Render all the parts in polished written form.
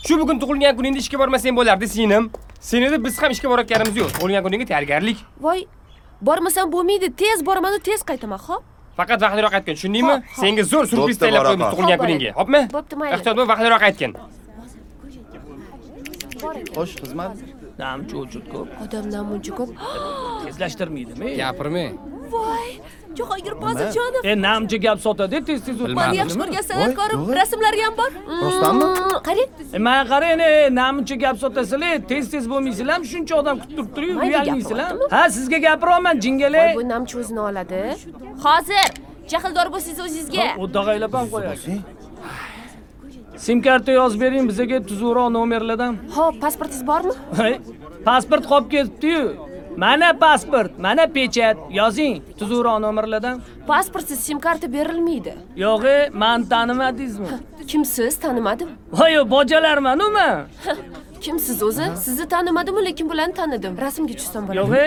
Shu bugun tug'ilgan kuningda ishga bormasang bo'lardi, singlim. Senida biz ham ishga borayotganimiz yo'q. Tug'ilgan kuningga tayyorgarlik. Voy, bormasam bo'lmaydi. Tez boraman, tez qaytaman, xo'p? Faqat vaqtliroq aytgin, tushundingmi? Senga zo'r surpriz tayyorlab qo'yamiz tug'ilgan kuningga. Xo'pmi? Bo'pti, mayli. Ehtiyot bo'l, vaqtliroq aytgin. Xo'sh, xizmat. Namchi uchun ko'p. Odam namuncha ko'p. Tezlashtirmaydimi? Gapirma. Voy, Jahongir Pozitjonov. Namchi gap sotadi, tez-tez Meni yaxshi ko'rgan san'atkorim, rasmlari ham bor. Rustammi? Qarang. Men qarang, namchi gap sotasizlar, tez-tez bo'lmaysizlar, shuncha odam kutib turib, uyalmaysizlar. Ha, sizga gapiryapman, jingalay. Bu namchi o'zini oladi. Hozir jahldor bo'lsangiz o'zingizga. O'dag'aylab ham qo'yasiz. Sim karta yozib bering, bizga tuzukroq nomerlardan. Xo'p, pasportingiz bormi? Pasport qolib ketibdi-yu. Mana pasport, mana pechat. Yozing, tuzukroq nomerlardan. Pasportsiz sim karta berilmaydi. Yo'q, men tanimadingizmi? Kimsiz? Tanimadim. Voy, bojalarman-u men. Kimsiz o'zi? Sizni tanimadim, lekin bularni tanidim. Rasmga tushsam bo'ladi. Yo'q.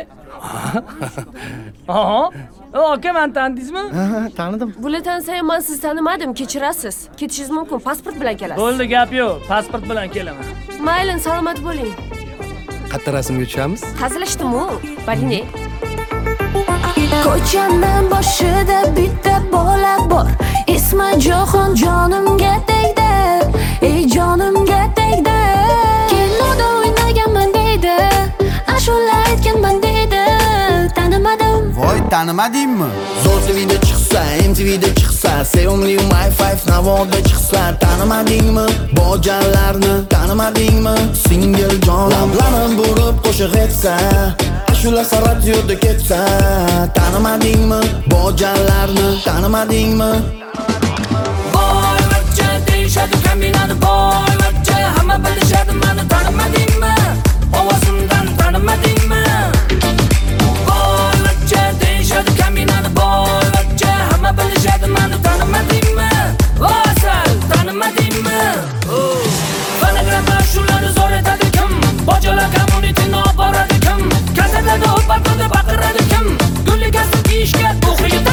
Aha. Aka, men tanidingizmi? Tanidim. Bular tanisa ham men sizni tanimadim, kechirasiz. Ketishingiz mumkin, pasport bilan kelasiz. Bo'ldi, gap yo'q. Pasport bilan kelaman. Mayli, salomat bo'ling. Qayerda rasmga tushamiz? Hazillashdim-ku. Baline. Ko'chaning boshida bitta bola bor. Ismajoxon jonimga tegdi. Ey jonimga tegdi. Kinoda o'ynaganman deydi. Ashula aytganman deydi. Tanimadim. Voy, tanimadingmi? Zo'r TVda chiqsa, MTVda chiqsa, sevimli My 5 navoda chiqsa, tanimadingmi? Bojanlarni tanimadingmi? Singil jon lablarim burib qo'shiq etsa, ashula sarat yo'lda ketsa, tanimadingmi? Bojanlarni tanimadingmi? Voy, vachcha deyishadi kaminani, voy, vachcha hamma bilishadi meni, tanimadingmi? Ovozimdan tanimadingmi? Voy, vachcha deyishadi kaminani, voy, vachcha hamma bilishadi meni, tanimadingmi? Vasal, tanimadingmi? Fonogramma shularni zo'r etadi kim? Bojalar kommunitini olib boradi kim? Kasalarda o'patadi baqiradi kim? Gulli kasb kiyishga to'g'ri